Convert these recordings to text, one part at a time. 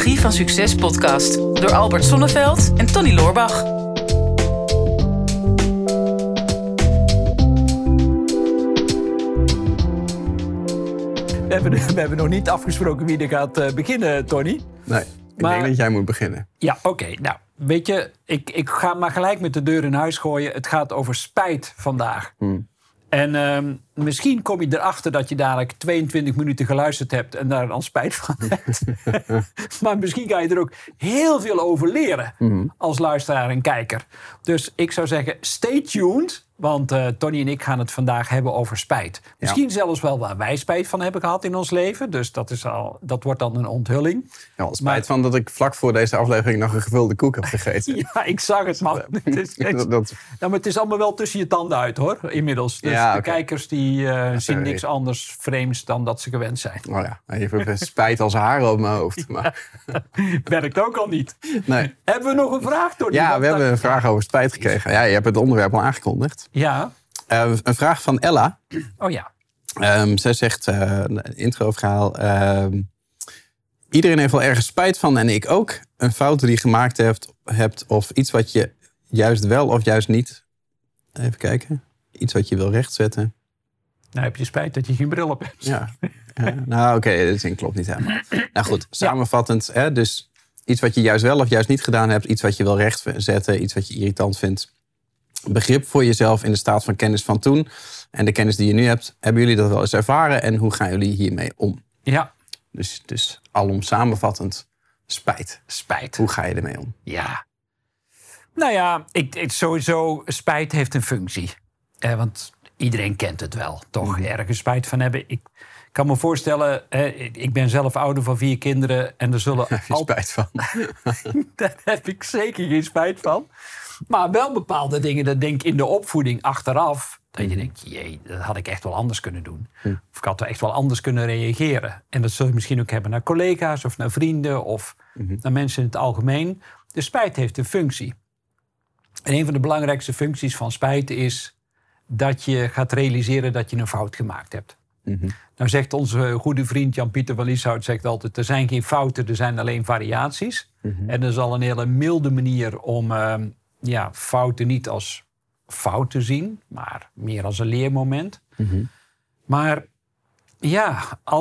Psychologie van Succes podcast door Albert Sonneveld en Tony Loorbach. We hebben nog niet afgesproken wie er gaat beginnen, Tony. Nee, ik denk dat jij moet beginnen. Ja, oké. Nou, weet je, ik ga maar gelijk met de deur in huis gooien. Het gaat over spijt vandaag. En misschien kom je erachter dat je dadelijk 22 minuten geluisterd hebt en daar dan spijt van hebt. Maar misschien kan je er ook heel veel over leren als luisteraar en kijker. Dus ik zou zeggen, stay tuned. Want Tony en ik gaan het vandaag hebben over spijt. Misschien zelfs wel waar wij spijt van hebben gehad in ons leven. Dus dat wordt dan een onthulling. Ja, spijt van dat ik vlak voor deze aflevering nog een gevulde koek heb gegeten. Ja, ik zag het, man. Maar het is allemaal wel tussen je tanden uit, hoor, inmiddels. Dus de kijkers die zien niks anders vreemds dan dat ze gewend zijn. Oh ja, even spijt als haren op mijn hoofd. Maar... Werkt ook al niet. Nee. Hebben we nog een vraag, Tony? Ja, we hebben een vraag over spijt gekregen. Ja, je hebt het onderwerp al aangekondigd. Ja. Een vraag van Ella. Oh ja. Zij zegt, introverhaal... iedereen heeft wel ergens spijt van en ik ook. Een fout die je gemaakt hebt of iets wat je juist wel of juist niet... Even kijken. Iets wat je wil rechtzetten. Nou heb je spijt dat je geen bril op hebt. Ja. Nou oké, de zin klopt niet helemaal. Nou goed, samenvattend. Dus iets wat je juist wel of juist niet gedaan hebt. Iets wat je wil rechtzetten. Iets wat je irritant vindt. Begrip voor jezelf in de staat van kennis van toen. En de kennis die je nu hebt. Hebben jullie dat wel eens ervaren? En hoe gaan jullie hiermee om? Ja. Dus alom samenvattend. Spijt. Hoe ga je ermee om? Ja. Nou ja, sowieso spijt heeft een functie. Want iedereen kent het wel. Toch ergens spijt van hebben. Ik kan me voorstellen, ik ben zelf ouder van 4 kinderen. En er zullen Heb je spijt van? Daar heb ik zeker geen spijt van. Maar wel bepaalde dingen, dat denk ik in de opvoeding achteraf. Dat je denkt, jee, dat had ik echt wel anders kunnen doen. Of ik had er echt wel anders kunnen reageren. En dat zul je misschien ook hebben naar collega's of naar vrienden of naar mensen in het algemeen. De spijt heeft een functie. En een van de belangrijkste functies van spijt is dat je gaat realiseren dat je een fout gemaakt hebt. Nou zegt onze goede vriend Jan-Pieter van Lieshout zegt altijd, er zijn geen fouten, er zijn alleen variaties. En dat is al een hele milde manier om fouten niet als fout te zien, maar meer als een leermoment. Maar ja,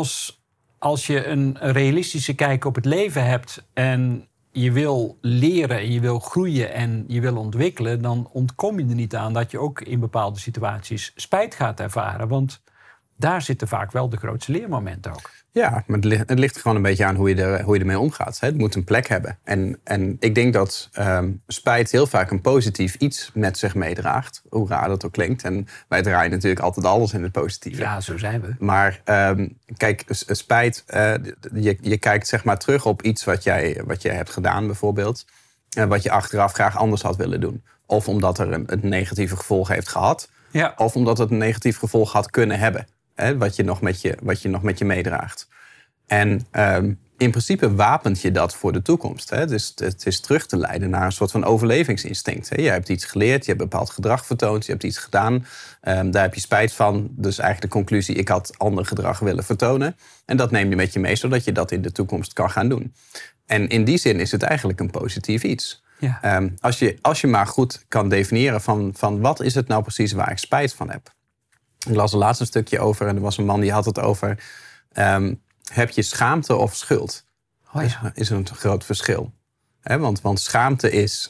als je een realistische kijk op het leven hebt en je wil leren en je wil groeien en je wil ontwikkelen, dan ontkom je er niet aan dat je ook in bepaalde situaties spijt gaat ervaren. Want daar zitten vaak wel de grootste leermomenten ook. Ja, maar het ligt gewoon een beetje aan hoe je ermee omgaat. Het moet een plek hebben. En ik denk dat spijt heel vaak een positief iets met zich meedraagt. Hoe raar dat ook klinkt. En wij draaien natuurlijk altijd alles in het positieve. Ja, zo zijn we. Maar kijk, spijt, je kijkt zeg maar terug op iets wat jij hebt gedaan bijvoorbeeld. Wat je achteraf graag anders had willen doen. Of omdat er een negatieve gevolg heeft gehad. Ja. Of omdat het een negatief gevolg had kunnen hebben. Wat je nog met je meedraagt. En in principe wapent je dat voor de toekomst. Dus het is terug te leiden naar een soort van overlevingsinstinct. Je hebt iets geleerd, je hebt bepaald gedrag vertoond, je hebt iets gedaan. Daar heb je spijt van. Dus eigenlijk de conclusie, ik had ander gedrag willen vertonen. En dat neem je met je mee, zodat je dat in de toekomst kan gaan doen. En in die zin is het eigenlijk een positief iets. Ja. Als je maar goed kan definiëren van wat is het nou precies waar ik spijt van heb. Ik las er laatst een stukje over en er was een man die had het over... heb je schaamte of schuld? Is een groot verschil. Want schaamte is...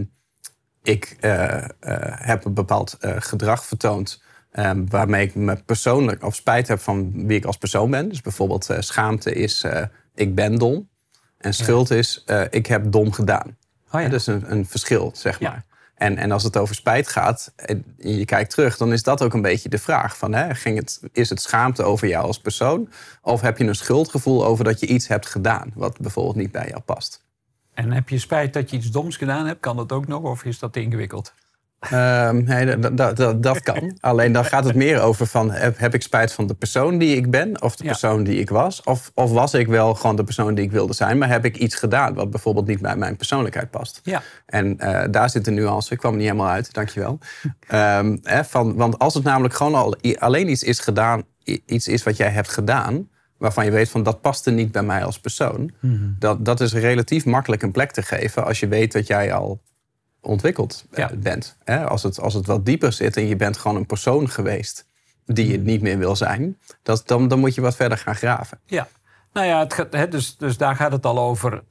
ik heb een bepaald gedrag vertoond... waarmee ik me persoonlijk of spijt heb van wie ik als persoon ben. Dus bijvoorbeeld schaamte is... ik ben dom. En schuld is... ik heb dom gedaan. Dus een verschil, zeg maar. En als het over spijt gaat en je kijkt terug, dan is dat ook een beetje de vraag. Is het schaamte over jou als persoon? Of heb je een schuldgevoel over dat je iets hebt gedaan wat bijvoorbeeld niet bij jou past? En heb je spijt dat je iets doms gedaan hebt? Kan dat ook nog of is dat te ingewikkeld? Nee, dat kan. Alleen dan gaat het meer over van... heb ik spijt van de persoon die ik ben of de persoon die ik was? Of was ik wel gewoon de persoon die ik wilde zijn... maar heb ik iets gedaan wat bijvoorbeeld niet bij mijn persoonlijkheid past? Ja. En daar zit de nuance. Ik kwam er niet helemaal uit, dankjewel. Want als het namelijk gewoon alleen iets is gedaan... iets is wat jij hebt gedaan... waarvan je weet van dat paste niet bij mij als persoon. Mm-hmm. Dat is relatief makkelijk een plek te geven als je weet dat jij al ontwikkeld bent. Als het wat dieper zit en je bent gewoon een persoon geweest die je niet meer wil zijn, dan moet je wat verder gaan graven. Ja, nou ja, dus daar gaat het al over.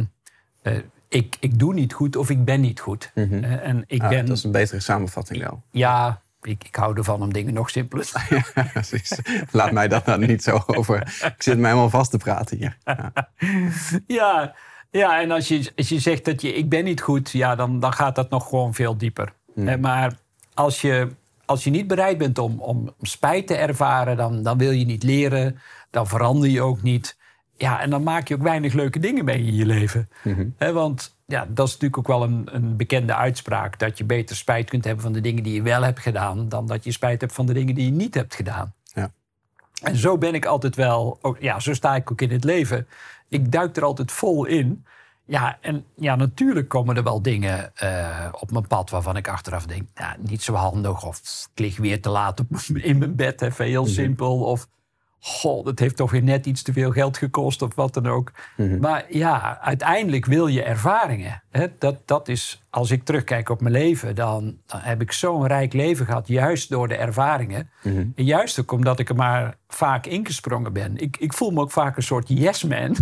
Ik doe niet goed of ik ben niet goed. Mm-hmm. En dat is een betere samenvatting wel. Ja, ik hou ervan om dingen nog simpeler te maken. Ja, precies. Laat mij dat dan niet zo over. Ik zit me helemaal vast te praten hier. Ja, en als je zegt dat ik ben niet goed, ja, dan gaat dat nog gewoon veel dieper. Maar als je niet bereid bent om spijt te ervaren, dan wil je niet leren, dan verander je ook niet. Ja, en dan maak je ook weinig leuke dingen mee in je leven. Mm-hmm. Want ja, dat is natuurlijk ook wel een bekende uitspraak, dat je beter spijt kunt hebben van de dingen die je wel hebt gedaan, dan dat je spijt hebt van de dingen die je niet hebt gedaan. Ja. En zo ben ik altijd wel, zo sta ik ook in het leven. Ik duik er altijd vol in. Ja, en ja, natuurlijk komen er wel dingen op mijn pad waarvan ik achteraf denk, ja, niet zo handig. Of ik lig weer te laat in mijn bed, even heel simpel. Of, goh, dat heeft toch weer net iets te veel geld gekost of wat dan ook. Mm-hmm. Maar ja, uiteindelijk wil je ervaringen. Hè? Dat is, als ik terugkijk op mijn leven, dan heb ik zo'n rijk leven gehad, juist door de ervaringen. Mm-hmm. En juist ook omdat ik er maar vaak ingesprongen ben. Ik voel me ook vaak een soort yes man.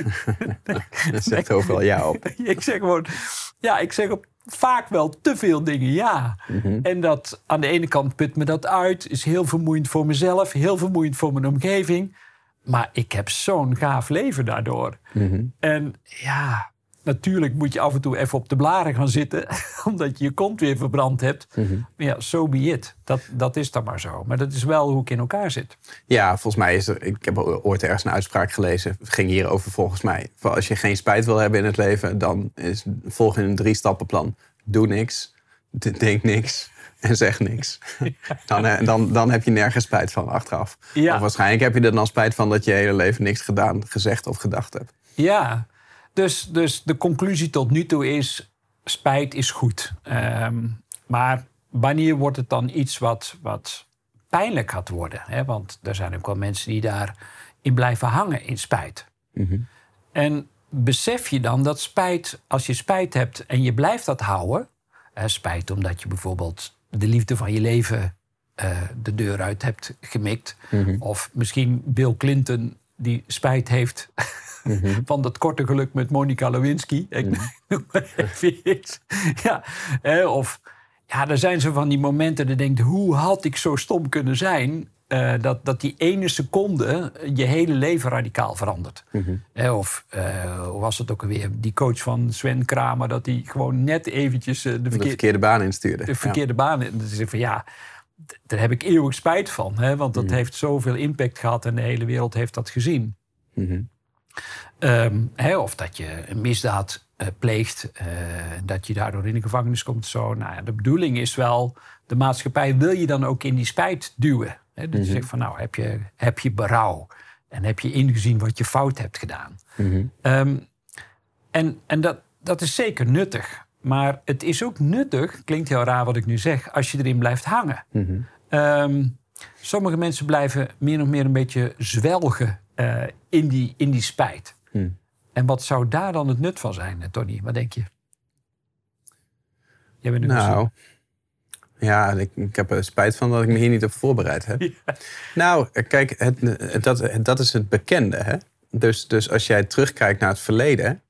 Dat zegt overal ja op. Ik zeg op vaak wel te veel dingen ja. Mm-hmm. En dat aan de ene kant put me dat uit, is heel vermoeiend voor mezelf, heel vermoeiend voor mijn omgeving. Maar ik heb zo'n gaaf leven daardoor. Mm-hmm. En ja, natuurlijk moet je af en toe even op de blaren gaan zitten, omdat je je kont weer verbrand hebt. Mm-hmm. Maar ja, so be it. Dat is dan maar zo. Maar dat is wel hoe ik in elkaar zit. Ja, volgens mij ik heb ooit ergens een uitspraak gelezen. Het ging hierover volgens mij. Als je geen spijt wil hebben in het leven, dan volg je een 3-stappenplan. Doe niks, denk niks en zeg niks. Dan heb je nergens spijt van achteraf. Ja. Of waarschijnlijk heb je er dan spijt van dat je hele leven niks gedaan, gezegd of gedacht hebt. Ja, dus de conclusie tot nu toe is, spijt is goed. Maar wanneer wordt het dan iets wat pijnlijk gaat worden? Hè? Want er zijn ook wel mensen die daarin blijven hangen in spijt. Mm-hmm. En besef je dan dat spijt, als je spijt hebt en je blijft dat houden, spijt omdat je bijvoorbeeld de liefde van je leven de deur uit hebt gemikt. Mm-hmm. Of misschien Bill Clinton die spijt heeft mm-hmm. van dat korte geluk met Monica Lewinsky. Mm-hmm. Noem maar even iets. Ja, of ja, er zijn zo van die momenten dat je denkt, hoe had ik zo stom kunnen zijn? Dat die ene seconde je hele leven radicaal verandert. Mm-hmm. Of hoe was het ook alweer? Die coach van Sven Kramer, dat hij gewoon net eventjes de verkeerde baan instuurde. De verkeerde baan. En dat is van ja, daar heb ik eeuwig spijt van. Hè? Want dat heeft zoveel impact gehad en de hele wereld heeft dat gezien. Mm-hmm. Of dat je een misdaad pleegt, dat je daardoor in de gevangenis komt. Zo. Nou ja, de bedoeling is wel, de maatschappij wil je dan ook in die spijt duwen. Hè? Dat je zegt van nou, heb je berouw en heb je ingezien wat je fout hebt gedaan. Mm-hmm. En dat is zeker nuttig. Maar het is ook nuttig, klinkt heel raar wat ik nu zeg, als je erin blijft hangen. Mm-hmm. Sommige mensen blijven meer of meer een beetje zwelgen in die spijt. Mm. En wat zou daar dan het nut van zijn, Tony? Wat denk je? Jij bent ja, ik heb er spijt van dat ik me hier niet op voorbereid heb. Ja. Nou, kijk, dat is het bekende. Hè? Dus als jij terugkijkt naar het verleden,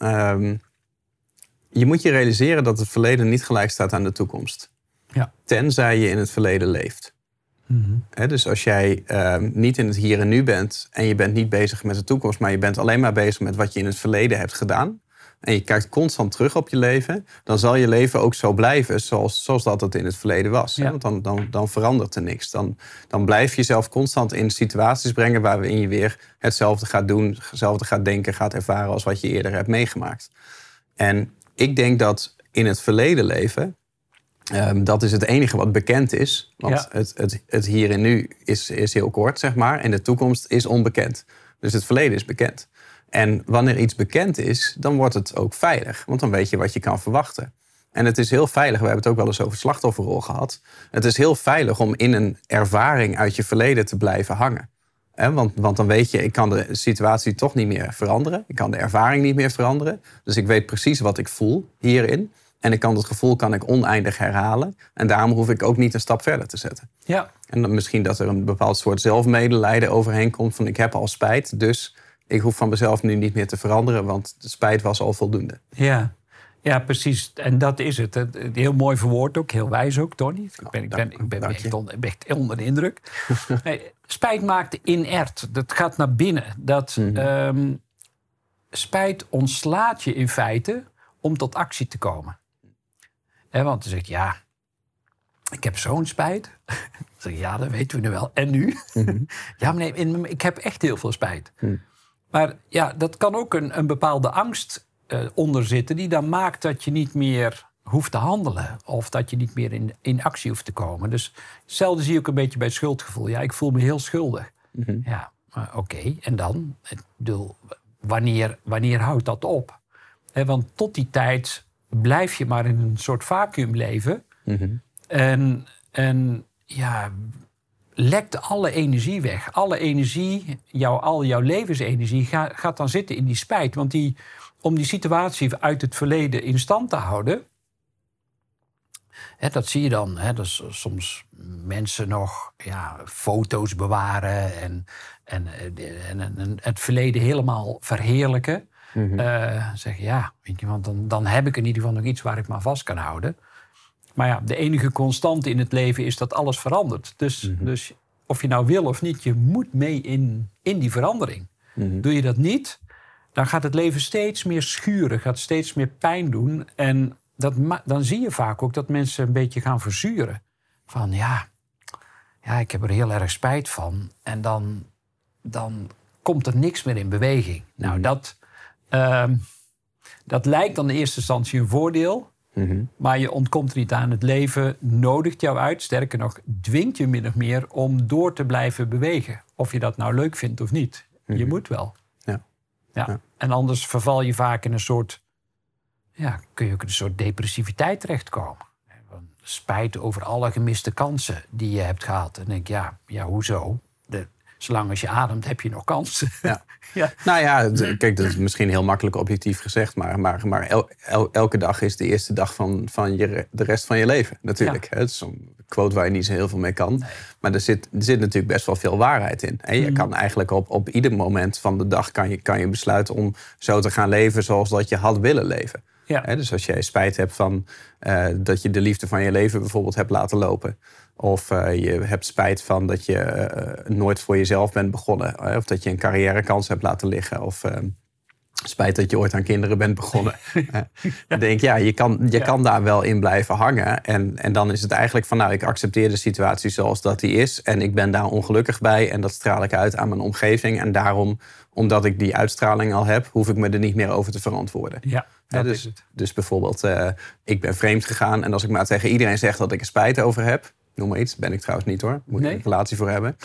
je moet je realiseren dat het verleden niet gelijk staat aan de toekomst. Ja. Tenzij je in het verleden leeft. Mm-hmm. Dus als jij niet in het hier en nu bent en je bent niet bezig met de toekomst, maar je bent alleen maar bezig met wat je in het verleden hebt gedaan en je kijkt constant terug op je leven, dan zal je leven ook zo blijven zoals dat het in het verleden was. Ja. Want dan verandert er niks. Dan blijf je jezelf constant in situaties brengen waarin je weer hetzelfde gaat doen, hetzelfde gaat denken, gaat ervaren als wat je eerder hebt meegemaakt. En ik denk dat in het verleden leven, dat is het enige wat bekend is. Want het hier en nu is heel kort, zeg maar. En de toekomst is onbekend. Dus het verleden is bekend. En wanneer iets bekend is, dan wordt het ook veilig. Want dan weet je wat je kan verwachten. En het is heel veilig, we hebben het ook wel eens over slachtofferrol gehad. Het is heel veilig om in een ervaring uit je verleden te blijven hangen. Want dan weet je, ik kan de situatie toch niet meer veranderen. Ik kan de ervaring niet meer veranderen. Dus ik weet precies wat ik voel hierin. En het gevoel kan ik oneindig herhalen. En daarom hoef ik ook niet een stap verder te zetten. Ja. En dan misschien dat er een bepaald soort zelfmedelijden overheen komt. Van ik heb al spijt, dus ik hoef van mezelf nu niet meer te veranderen. Want de spijt was al voldoende. Ja, precies. En dat is het. Heel mooi verwoord ook. Heel wijs ook, Tony. Ik ben echt onder de indruk. Nee, spijt maakt inert. Dat gaat naar binnen. Spijt ontslaat je in feite om tot actie te komen. Want dan zeg je, ik heb zo'n spijt. Dan zeg je, dat weten we nu wel. En nu? Mm-hmm. Ja, maar nee, ik heb echt heel veel spijt. Maar dat kan ook een bepaalde angst onder zitten die dan maakt dat je niet meer hoeft te handelen. Of dat je niet meer in actie hoeft te komen. Dus hetzelfde zie je ook een beetje bij schuldgevoel. Ja, ik voel me heel schuldig. Mm-hmm. Ja, oké. En dan? Ik bedoel, wanneer houdt dat op? Want tot die tijd blijf je maar in een soort vacuüm leven. Mm-hmm. En lekt alle energie weg. Alle energie, al jouw levensenergie gaat dan zitten in die spijt. Want om die situatie uit het verleden in stand te houden, dat zie je dan. Dat soms mensen nog foto's bewaren en het verleden helemaal verheerlijken. Mm-hmm. Zeggen, weet je, want dan heb ik in ieder geval nog iets waar ik me vast kan houden. Maar de enige constante in het leven is dat alles verandert. Dus of je nou wil of niet, je moet mee in die verandering. Mm-hmm. Doe je dat niet, dan gaat het leven steeds meer schuren, gaat steeds meer pijn doen. En dan zie je vaak ook dat mensen een beetje gaan verzuren. Van ik heb er heel erg spijt van. En dan komt er niks meer in beweging. Mm-hmm. Nou, dat lijkt dan in eerste instantie een voordeel. Mm-hmm. Maar je ontkomt er niet aan. Het leven nodigt jou uit. Sterker nog, dwingt je min of meer om door te blijven bewegen. Of je dat nou leuk vindt of niet. Mm-hmm. Je moet wel. Ja. En anders verval je vaak in een soort... kun je ook in een soort depressiviteit terechtkomen. Spijt over alle gemiste kansen die je hebt gehad. En denk hoezo? Zolang als je ademt, heb je nog kansen. Ja. Nou ja, kijk, dat is misschien heel makkelijk objectief gezegd. Maar elke dag is de eerste dag van de rest van je leven, natuurlijk. Ja. Het is een quote waar je niet zo heel veel mee kan. Nee. Maar er zit natuurlijk best wel veel waarheid in. En je kan eigenlijk op ieder moment van de dag kan je besluiten om zo te gaan leven zoals dat je had willen leven. Ja. Dus als jij spijt hebt van dat je de liefde van je leven bijvoorbeeld hebt laten lopen. Of je hebt spijt van dat je nooit voor jezelf bent begonnen. Of dat je een carrièrekans hebt laten liggen. Of spijt dat je ooit aan kinderen bent begonnen. Dan denk ik, je kan daar wel in blijven hangen. En dan is het eigenlijk van, ik accepteer de situatie zoals dat die is. En ik ben daar ongelukkig bij. En dat straal ik uit aan mijn omgeving. En daarom, omdat ik die uitstraling al heb, hoef ik me er niet meer over te verantwoorden. Ja. Dus bijvoorbeeld, ik ben vreemd gegaan. En als ik maar tegen iedereen zeg dat ik er spijt over heb, noem maar iets, ben ik trouwens niet hoor. Moet je een relatie voor hebben.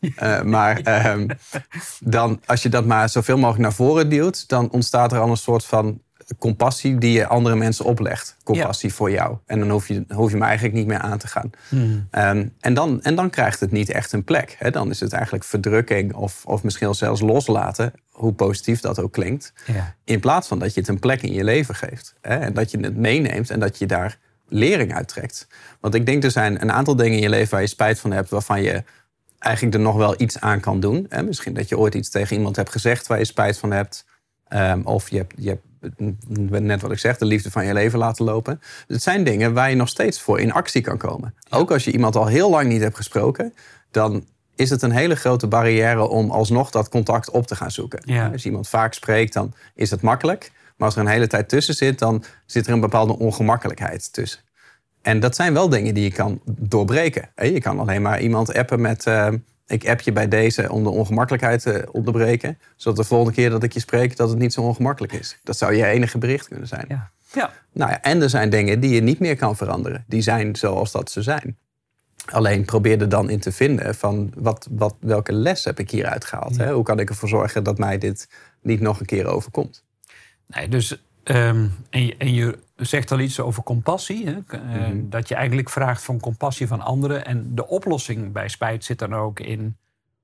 Dan, als je dat maar zoveel mogelijk naar voren duwt, dan ontstaat er al een soort van compassie die je andere mensen oplegt. Compassie voor jou. En dan hoef je me eigenlijk niet meer aan te gaan. En dan krijgt het niet echt een plek. Hè? Dan is het eigenlijk verdrukking of misschien zelfs loslaten, hoe positief dat ook klinkt. Ja. In plaats van dat je het een plek in je leven geeft. Hè? En dat je het meeneemt en dat je daar lering uittrekt. Want ik denk er zijn een aantal dingen in je leven waar je spijt van hebt, waarvan je eigenlijk er nog wel iets aan kan doen. Hè? Misschien dat je ooit iets tegen iemand hebt gezegd waar je spijt van hebt. Of je hebt net wat ik zeg, de liefde van je leven laten lopen. Het zijn dingen waar je nog steeds voor in actie kan komen. Ja. Ook als je iemand al heel lang niet hebt gesproken, dan is het een hele grote barrière om alsnog dat contact op te gaan zoeken. Ja. Als je iemand vaak spreekt, dan is het makkelijk. Maar als er een hele tijd tussen zit, dan zit er een bepaalde ongemakkelijkheid tussen. En dat zijn wel dingen die je kan doorbreken. Je kan alleen maar iemand appen met ik app je bij deze om de ongemakkelijkheid te onderbreken, zodat de volgende keer dat ik je spreek, dat het niet zo ongemakkelijk is. Dat zou je enige bericht kunnen zijn. Ja. Ja. Nou ja, en er zijn dingen die je niet meer kan veranderen. Die zijn zoals dat ze zijn. Alleen probeer er dan in te vinden van welke les heb ik hieruit gehaald? Ja. Hè? Hoe kan ik ervoor zorgen dat mij dit niet nog een keer overkomt? Nee, dus en je zegt al iets over compassie. Hè? Dat je eigenlijk vraagt van compassie van anderen. En de oplossing bij spijt zit dan ook in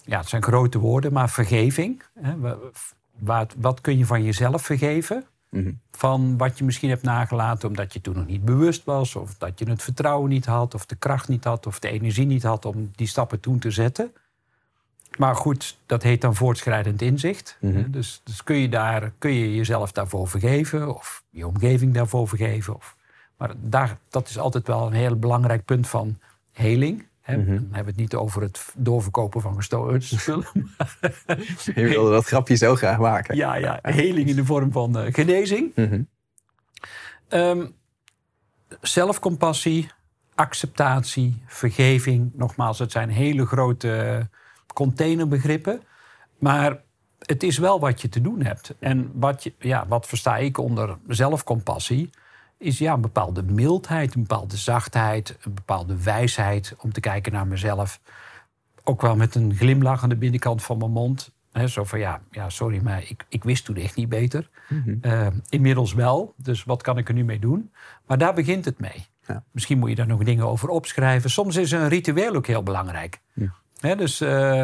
het zijn grote woorden, maar vergeving. Hè? Wat kun je van jezelf vergeven? Mm-hmm. Van wat je misschien hebt nagelaten omdat je toen nog niet bewust was, of dat je het vertrouwen niet had, of de kracht niet had, of de energie niet had om die stappen toen te zetten. Maar goed, dat heet dan voortschrijdend inzicht. Mm-hmm. Dus kun je jezelf daarvoor vergeven, of je omgeving daarvoor vergeven. Maar dat is altijd wel een heel belangrijk punt van heling. Mm-hmm. Dan hebben we het niet over het doorverkopen van gestolen spullen. Je wilde dat grapje zo graag maken. Ja, heling in de vorm van genezing. Mm-hmm. Zelfcompassie, acceptatie, vergeving. Nogmaals, het zijn hele grote containerbegrippen. Maar het is wel wat je te doen hebt. En wat versta ik onder zelfcompassie is een bepaalde mildheid, een bepaalde zachtheid, een bepaalde wijsheid om te kijken naar mezelf. Ook wel met een glimlach aan de binnenkant van mijn mond. Zo van sorry, maar ik wist toen echt niet beter. Mm-hmm. Inmiddels wel, dus wat kan ik er nu mee doen? Maar daar begint het mee. Ja. Misschien moet je daar nog dingen over opschrijven. Soms is een ritueel ook heel belangrijk. Ja. Dus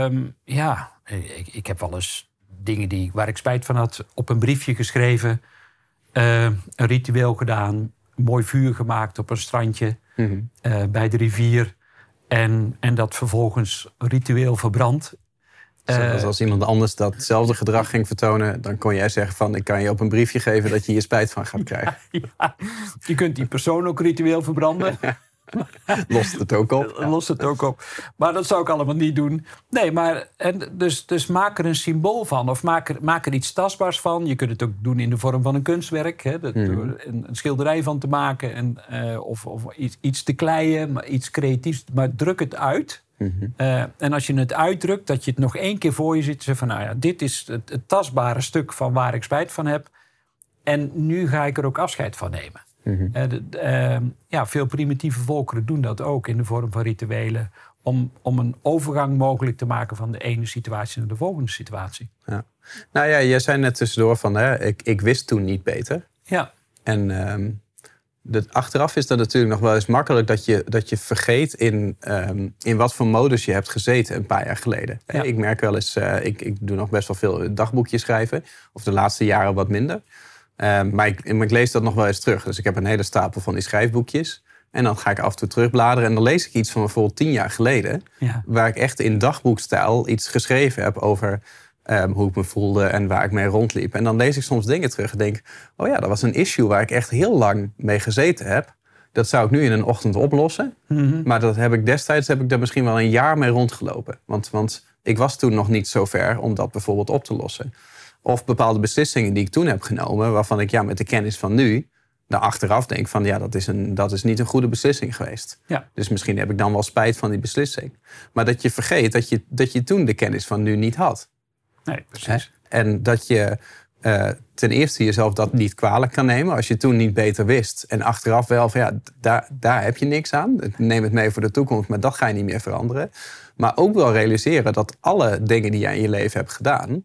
ik heb wel eens dingen waar ik spijt van had op een briefje geschreven. Een ritueel gedaan, een mooi vuur gemaakt op een strandje bij de rivier. En dat vervolgens ritueel verbrand. Zoals als iemand anders datzelfde gedrag ging vertonen, dan kon jij zeggen van ik kan je op een briefje geven dat je hier spijt van gaat krijgen. Ja, je kunt die persoon ook ritueel verbranden. Lost het ook op. Lost het ook op. Maar dat zou ik allemaal niet doen. Nee, maar dus maak er een symbool van. Of maak er iets tastbaars van. Je kunt het ook doen in de vorm van een kunstwerk. Hè, door een schilderij van te maken. Of iets te kleien, maar iets creatiefs. Maar druk het uit. Mm-hmm. En als je het uitdrukt, dat je het nog 1 keer voor je ziet. Zeg van, dit is het tastbare stuk van waar ik spijt van heb. En nu ga ik er ook afscheid van nemen. Mm-hmm. Veel primitieve volkeren doen dat ook in de vorm van rituelen. Om een overgang mogelijk te maken van de ene situatie naar de volgende situatie. Ja. Nou ja, jij zei net tussendoor van ik wist toen niet beter. Ja. En achteraf is dat natuurlijk nog wel eens makkelijk dat je vergeet in wat voor modus je hebt gezeten een paar jaar geleden. Ja. Ik merk wel eens, ik doe nog best wel veel dagboekjes schrijven. Of de laatste jaren wat minder. Maar ik lees dat nog wel eens terug. Dus ik heb een hele stapel van die schrijfboekjes. En dan ga ik af en toe terugbladeren. En dan lees ik iets van bijvoorbeeld 10 jaar geleden. Ja. Waar ik echt in dagboekstijl iets geschreven heb over hoe ik me voelde en waar ik mee rondliep. En dan lees ik soms dingen terug en denk, oh ja, dat was een issue waar ik echt heel lang mee gezeten heb. Dat zou ik nu in een ochtend oplossen. Mm-hmm. Maar destijds heb ik daar misschien wel een jaar mee rondgelopen. Want ik was toen nog niet zo ver om dat bijvoorbeeld op te lossen. Of bepaalde beslissingen die ik toen heb genomen, waarvan ik met de kennis van nu naar achteraf denk van dat is niet een goede beslissing geweest. Ja. Dus misschien heb ik dan wel spijt van die beslissing. Maar dat je vergeet dat je toen de kennis van nu niet had. Nee, precies. En dat je ten eerste jezelf dat niet kwalijk kan nemen als je toen niet beter wist. En achteraf wel van daar heb je niks aan. Neem het mee voor de toekomst, maar dat ga je niet meer veranderen. Maar ook wel realiseren dat alle dingen die jij in je leven hebt gedaan,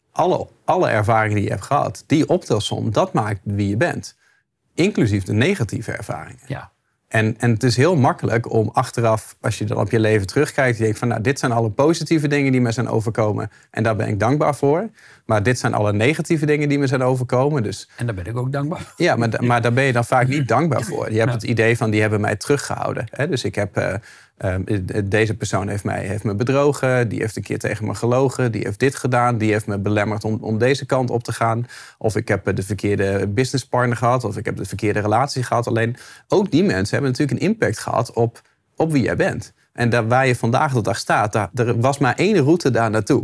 alle ervaringen die je hebt gehad, die optelsom, dat maakt wie je bent. Inclusief de negatieve ervaringen. Ja. En het is heel makkelijk om achteraf, als je dan op je leven terugkijkt, je denkt van dit zijn alle positieve dingen die me zijn overkomen. En daar ben ik dankbaar voor. Maar dit zijn alle negatieve dingen die me zijn overkomen. Dus, en daar ben ik ook dankbaar voor. Ja, maar daar ben je dan vaak niet dankbaar voor. Je hebt het idee van die hebben mij teruggehouden. Dus ik heb deze persoon heeft me bedrogen. Die heeft een keer tegen me gelogen. Die heeft dit gedaan. Die heeft me belemmerd om deze kant op te gaan. Of ik heb de verkeerde businesspartner gehad. Of ik heb de verkeerde relatie gehad. Alleen ook die mensen hebben natuurlijk een impact gehad op wie jij bent. En waar je vandaag de dag staat, er was maar 1 route daar naartoe.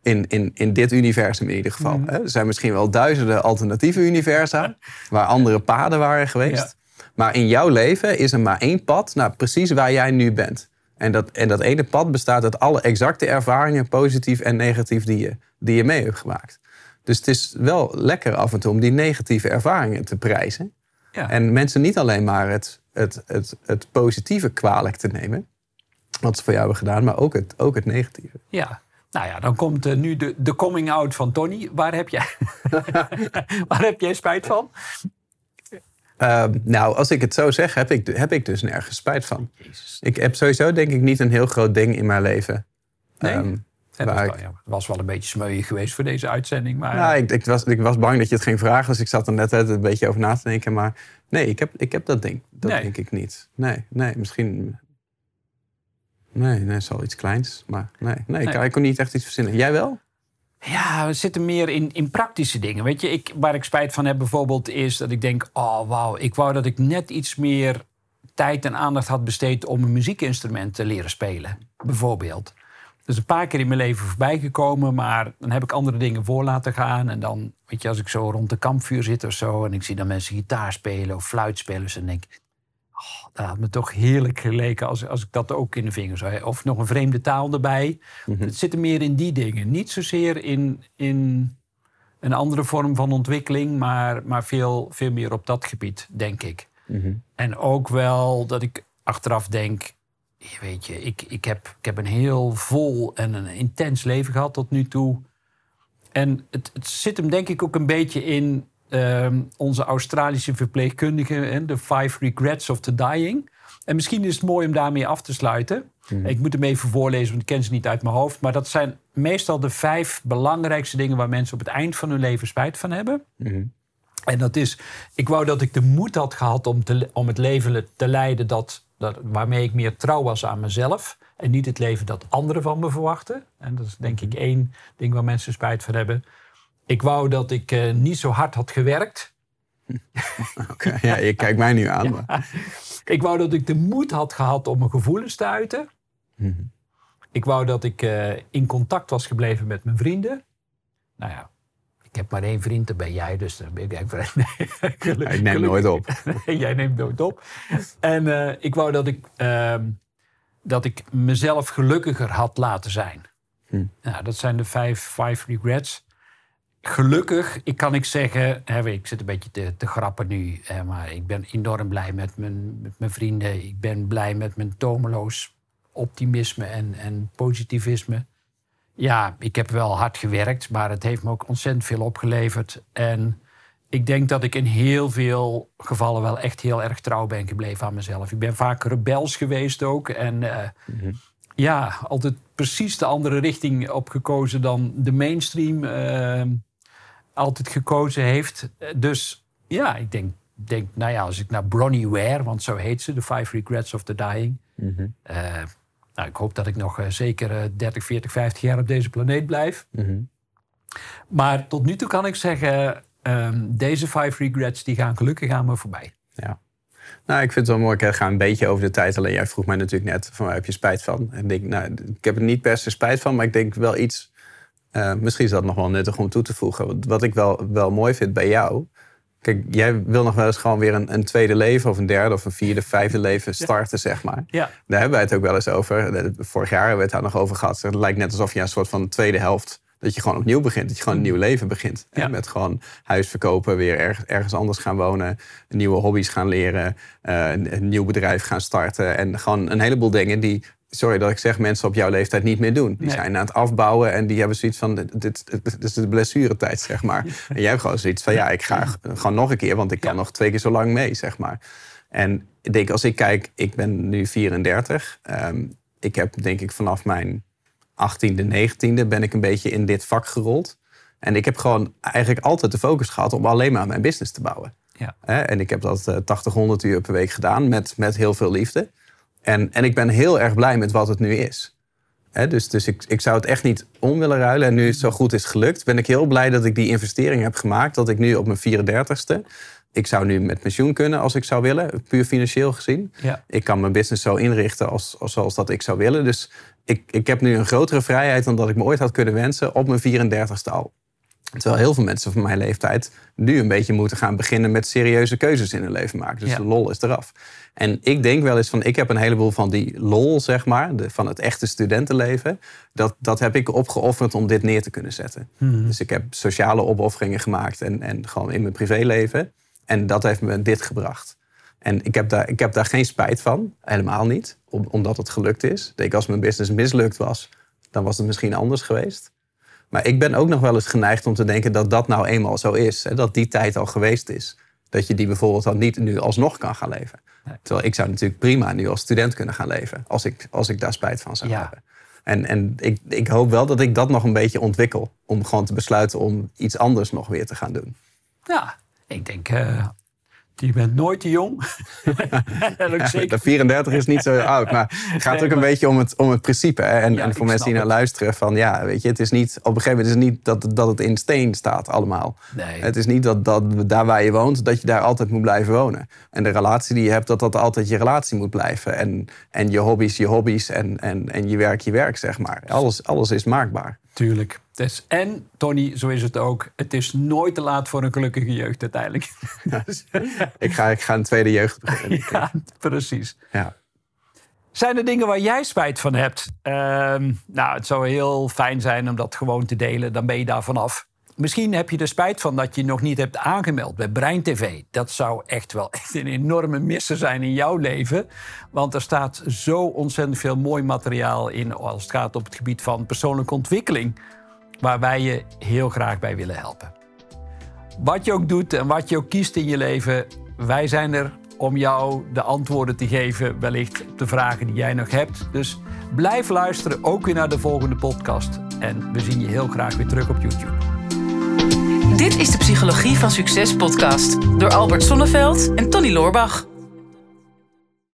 In dit universum in ieder geval. Mm. Er zijn misschien wel duizenden alternatieve universa waar andere paden waren geweest. Ja. Maar in jouw leven is er maar 1 pad naar precies waar jij nu bent. En dat ene pad bestaat uit alle exacte ervaringen, positief en negatief, die je mee hebt gemaakt. Dus het is wel lekker af en toe om die negatieve ervaringen te prijzen. Ja. En mensen niet alleen maar het positieve kwalijk te nemen, wat ze voor jou hebben gedaan, maar ook het negatieve. Ja. Nou ja, dan komt nu de coming out van Tony. Waar heb jij spijt van? Als ik het zo zeg, heb ik dus nergens spijt van. Jezus. Ik heb sowieso denk ik niet een heel groot ding in mijn leven. Nee? Het was wel een beetje smeuïg geweest voor deze uitzending. Maar... Nou, ik was bang dat je het ging vragen, dus ik zat er net een beetje over na te denken. Maar nee, ik heb dat ding. Dat denk ik niet. Nee, misschien... Nee, het is wel iets kleins. Maar nee. Ik kon niet echt iets verzinnen. Jij wel? Ja, we zitten meer in praktische dingen. Weet je, waar ik spijt van heb bijvoorbeeld is dat ik denk... oh, wauw, ik wou dat ik net iets meer tijd en aandacht had besteed... om een muziekinstrument te leren spelen, bijvoorbeeld. Dat is een paar keer in mijn leven voorbij gekomen... maar dan heb ik andere dingen voor laten gaan. En dan, weet je, als ik zo rond de kampvuur zit of zo... en ik zie dan mensen gitaar spelen of fluit spelen... dan denk ik, dat had me toch heerlijk geleken als ik dat ook in de vingers zou hebben. Of nog een vreemde taal erbij. Mm-hmm. Het zit er meer in die dingen. Niet zozeer in een andere vorm van ontwikkeling... maar veel meer op dat gebied, denk ik. Mm-hmm. En ook wel dat ik achteraf denk... weet je, ik heb een heel vol en een intens leven gehad tot nu toe. En het zit hem denk ik ook een beetje in... onze Australische verpleegkundige, de 5 Regrets of the Dying. En misschien is het mooi om daarmee af te sluiten. Mm-hmm. Ik moet hem even voorlezen, want ik ken ze niet uit mijn hoofd. Maar dat zijn meestal de 5 belangrijkste dingen... waar mensen op het eind van hun leven spijt van hebben. Mm-hmm. En dat is, ik wou dat ik de moed had gehad om het leven te leiden... waarmee ik meer trouw was aan mezelf... en niet het leven dat anderen van me verwachten. En dat is denk ik 1 ding waar mensen spijt van hebben... Ik wou dat ik niet zo hard had gewerkt. Okay, ja, je kijkt mij nu aan. Ja. Ik wou dat ik de moed had gehad om mijn gevoelens te uiten. Mm-hmm. Ik wou dat ik in contact was gebleven met mijn vrienden. Nou ja, ik heb maar 1 vriend, dat ben jij. Dus dan ben ik ik neem nooit op. Nee, jij neemt nooit op. En ik wou dat ik mezelf gelukkiger had laten zijn. Nou, dat zijn de 5 regrets. Gelukkig, ik zeggen... ik zit een beetje te grappen nu... maar ik ben enorm blij met mijn vrienden. Ik ben blij met mijn tomeloos optimisme en positivisme. Ja, ik heb wel hard gewerkt... maar het heeft me ook ontzettend veel opgeleverd. En ik denk dat ik in heel veel gevallen... wel echt heel erg trouw ben gebleven aan mezelf. Ik ben vaak rebels geweest ook. En mm-hmm. Ja, altijd precies de andere richting opgekozen... dan de mainstream... altijd gekozen heeft. Dus ja, ik denk nou ja, als ik naar Bronnie Ware... want zo heet ze, The 5 Regrets of the Dying... Mm-hmm. Ik hoop dat ik nog zeker 30, 40, 50 jaar op deze planeet blijf. Mm-hmm. Maar tot nu toe kan ik zeggen... deze 5 regrets die gaan gelukkig aan me voorbij. Ja. Nou, ik vind het wel mooi. Ik ga een beetje over de tijd. Alleen jij vroeg mij natuurlijk net van waar heb je spijt van? En ik denk, ik heb er niet per se spijt van... maar ik denk wel iets... misschien is dat nog wel nuttig om toe te voegen. Wat ik wel mooi vind bij jou... Kijk, jij wil nog wel eens gewoon weer een tweede leven... of een derde of een 4e, 5e leven starten, zeg maar. Ja. Daar hebben wij het ook wel eens over. Vorig jaar hebben we het daar nog over gehad. Het lijkt net alsof je een soort van tweede helft... dat je gewoon opnieuw begint. Dat je gewoon een nieuw leven begint. Ja. Met gewoon huis verkopen, weer ergens anders gaan wonen... nieuwe hobby's gaan leren... een nieuw bedrijf gaan starten... en gewoon een heleboel dingen die... Sorry dat ik zeg, mensen op jouw leeftijd niet meer doen. Die zijn aan het afbouwen en die hebben zoiets van... dit is de blessuretijd, zeg maar. En jij hebt gewoon zoiets van... ik ga gewoon nog een keer... want ik kan nog 2 keer zo lang mee, zeg maar. En ik denk, als ik kijk... Ik ben nu 34. Ik heb, denk ik, vanaf mijn 18e, 19e... ben ik een beetje in dit vak gerold. En ik heb gewoon eigenlijk altijd de focus gehad... om alleen maar mijn business te bouwen. Ja. En ik heb dat 80, 100 uur per week gedaan... met heel veel liefde... En ik ben heel erg blij met wat het nu is. Dus ik zou het echt niet om willen ruilen. En nu het zo goed is gelukt, ben ik heel blij dat ik die investering heb gemaakt. Dat ik nu op mijn 34ste... Ik zou nu met pensioen kunnen als ik zou willen. Puur financieel gezien. Ja. Ik kan mijn business zo inrichten zoals dat ik zou willen. Dus ik heb nu een grotere vrijheid dan dat ik me ooit had kunnen wensen... op mijn 34ste al. Terwijl heel veel mensen van mijn leeftijd nu een beetje moeten gaan beginnen... met serieuze keuzes in hun leven maken. Dus de lol is eraf. En ik denk wel eens van, ik heb een heleboel van die lol, zeg maar... van het echte studentenleven... dat heb ik opgeofferd om dit neer te kunnen zetten. Mm-hmm. Dus ik heb sociale opofferingen gemaakt en gewoon in mijn privéleven. En dat heeft me dit gebracht. En ik heb daar geen spijt van, helemaal niet. Omdat het gelukt is. Ik denk, als mijn business mislukt was... dan was het misschien anders geweest. Maar ik ben ook nog wel eens geneigd om te denken dat dat nou eenmaal zo is. Hè? Dat die tijd al geweest is. Dat je die bijvoorbeeld dan niet nu alsnog kan gaan leven. Nee. Terwijl ik zou natuurlijk prima nu als student kunnen gaan leven. Als ik daar spijt van zou hebben. En ik hoop wel dat ik dat nog een beetje ontwikkel. Om gewoon te besluiten om iets anders nog weer te gaan doen. Ja, ik denk... Je bent nooit te jong. De 34 is niet zo oud. Maar het gaat ook een beetje om het principe. Hè? En voor mensen die naar luisteren. Van, weet je, het is niet, op een gegeven moment is het niet dat het in steen staat allemaal. Nee. Het is niet dat daar waar je woont, dat je daar altijd moet blijven wonen. En de relatie die je hebt, dat altijd je relatie moet blijven. En je hobby's en je werk, zeg maar. Alles is maakbaar. Tuurlijk. En, Tony, zo is het ook. Het is nooit te laat voor een gelukkige jeugd uiteindelijk. Ja. Ik ga een tweede jeugd beginnen. Ja, precies. Ja. Zijn er dingen waar jij spijt van hebt? Het zou heel fijn zijn om dat gewoon te delen. Dan ben je daar vanaf. Misschien heb je er spijt van dat je nog niet hebt aangemeld bij Brein TV. Dat zou echt een enorme misser zijn in jouw leven. Want er staat zo ontzettend veel mooi materiaal in als het gaat op het gebied van persoonlijke ontwikkeling, waar wij je heel graag bij willen helpen. Wat je ook doet en wat je ook kiest in je leven, wij zijn er om jou de antwoorden te geven, wellicht op de vragen die jij nog hebt. Dus blijf luisteren, ook weer naar de volgende podcast. En we zien je heel graag weer terug op YouTube. Dit is de Psychologie van Succes podcast door Albert Sonneveld en Tony Loorbach.